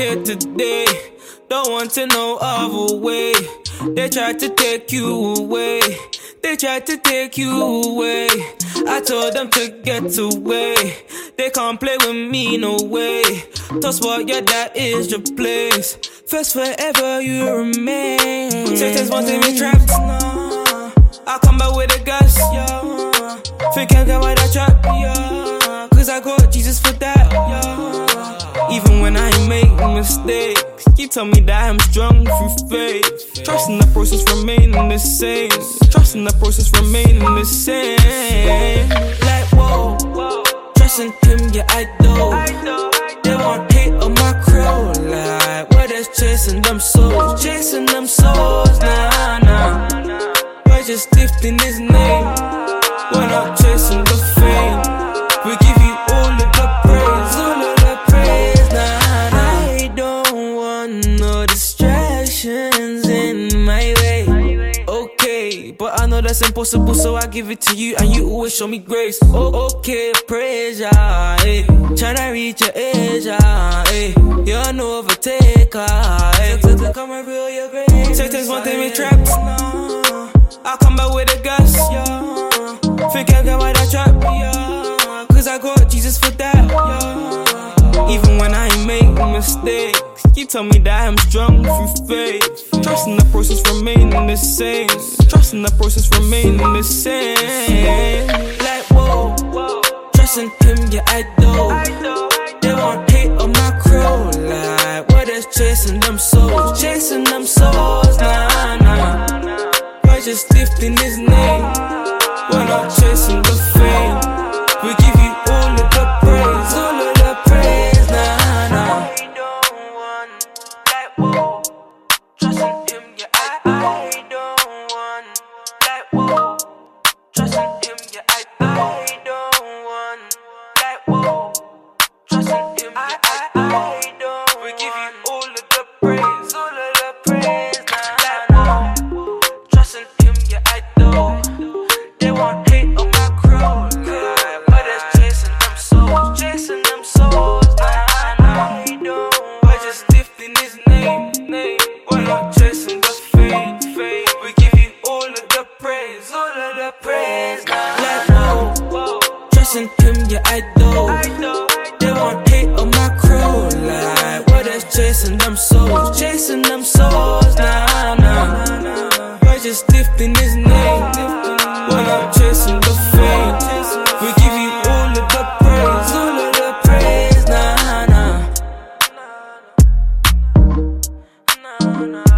here today. Don't want to know other way. They tried to take you away. They tried to take you away. I told them to get away. They can't play with me, no way. Toss what, yeah, that is your place. First forever you remain. Satan's wanting me trapped, nah. I come back with a gas, yeah. Think I got why that trap, yeah. Cause I got Jesus for that, yeah. Even when I ain't making mistakes, you tell me that I'm strong through faith. Trust in the process, remaining the same. Trust in the process, remaining the same. Like whoa, trust in him, yeah I do. They want hate on my crow. Like we're just chasing them souls, nah nah. We're just lifting his name. We're not chasing the fame. We give you all of the praise, all of the praise, nah nah. I don't want no distractions in my way. Okay, but I know that's impossible, so I give it to you, and you always show me grace. Oh, okay, praise ya, eh. Tryna reach your edge, eh. You're no overtaker, eh. So come and reveal your grace. Satan's wanting me trapped, nah. I come back with a gas, yeah. Think I got why that trap, yeah. Cause I got Jesus for that, yeah. Even when I ain't making mistakes, you tell me that I'm strong through faith. Trust in the process, remaining the same. Trust in the process, remaining the same. Like whoa, trust in him, yeah I do. They want hate on my crow. Like we're just chasing them souls, nah nah. We're just lifting his name. We're not chasing the fame. We give you all of the praise, all of the praise, nah nah. I don't want like whoa. Trust in him, yeah I don't want like whoa. Trust in him, yeah I don't want like whoa. Trust in him, yeah I don't. We give you all of the praise, all of the praise, nah nah. Trust in him, yeah I do. They want hate on my crow, like but it's chasing them souls, nah nah. We're just lifting his name. We're not chasing the fame. We give you all of the praise, all of the praise, nah. Like whoa, trust in him, yeah I do. They want hate on my crow, like we're just chasing them souls, nah nah. We're just lifting his name. We're not chasing the fame. We give you all of the praise, all of the praise, nah nah.